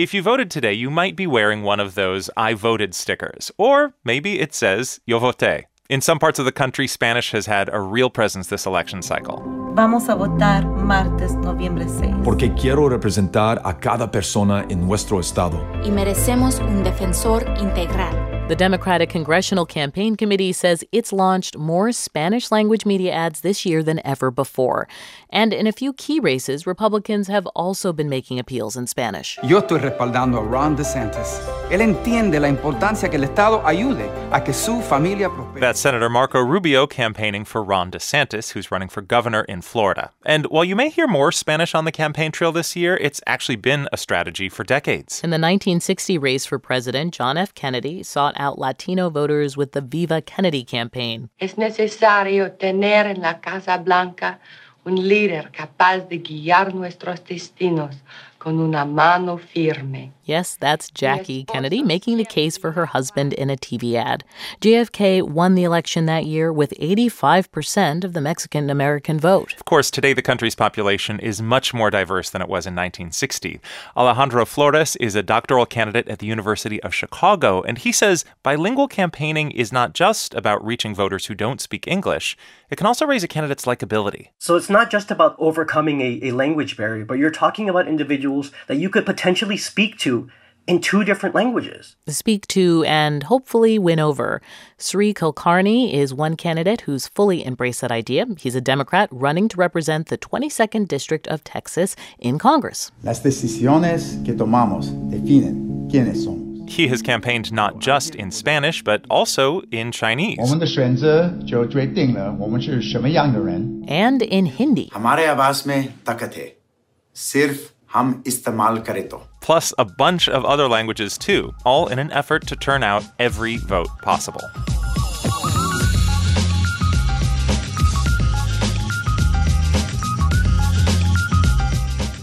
If you voted today, you might be wearing one of those I voted stickers. Or maybe it says Yo voté. In some parts of the country, Spanish has had a real presence this election cycle. Vamos a votar martes, noviembre 6. Porque quiero representar a cada persona en nuestro estado. Y merecemos un defensor integral. The Democratic Congressional Campaign Committee says it's launched more Spanish-language media ads this year than ever before. And in a few key races, Republicans have also been making appeals in Spanish. Yo estoy respaldando a Ron DeSantis. Él entiende la importancia que el Estado ayude a que su familia prospere. That's Senator Marco Rubio campaigning for Ron DeSantis, who's running for governor in Florida. And while you may hear more Spanish on the campaign trail this year, it's actually been a strategy for decades. In the 1960 race for president, John F. Kennedy sought out Latino voters with the Viva Kennedy campaign. Es necesario tener en la Casa Blanca un líder capaz de guiar nuestros destinos con una mano firme. Yes, that's Jackie Kennedy making the case for her husband in a TV ad. JFK won the election that year with 85% of the Mexican-American vote. Of course, today the country's population is much more diverse than it was in 1960. Alejandro Flores is a doctoral candidate at the University of Chicago, and he says bilingual campaigning is not just about reaching voters who don't speak English. It can also raise a candidate's likability. So it's not just about overcoming a language barrier, but you're talking about individuals that you could potentially speak to in two different languages. Speak to and hopefully win over. Sri Kulkarni is one candidate who's fully embraced that idea. He's a Democrat running to represent the 22nd District of Texas in Congress. Las decisiones que tomamos definen quiénes somos. He has campaigned not just in Spanish, but also in Chinese. 我们的选择就决定了我们是什么样的人。 And in Hindi. हमारे आवाज में ताकत है, सिर्फ हम इस्तेमाल करें तो. Plus a bunch of other languages too, all in an effort to turn out every vote possible.